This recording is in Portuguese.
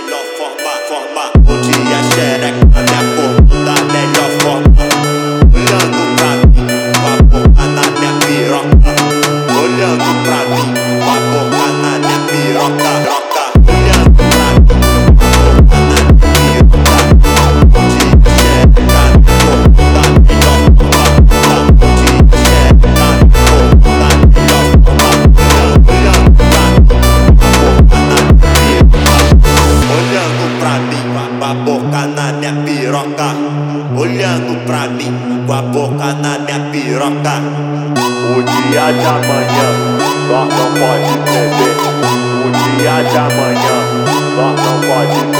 melhor forma. O dia xereca minha porra da melhor forma. Olhando pra mim, com a boca na minha piroca. Olhando pra mim, com a boca na minha piroca. Olhando pra mim, com a boca na minha piroca. O dia xereca minha porra da melhor forma. O dia xereca minha porra da melhor forma. Olhando pra mim, com a boca na minha piroca. Olhando pra mim, com a boca na minha piroca. O dia de amanhã, nós não pode perder. O dia de amanhã, nós não pode perder.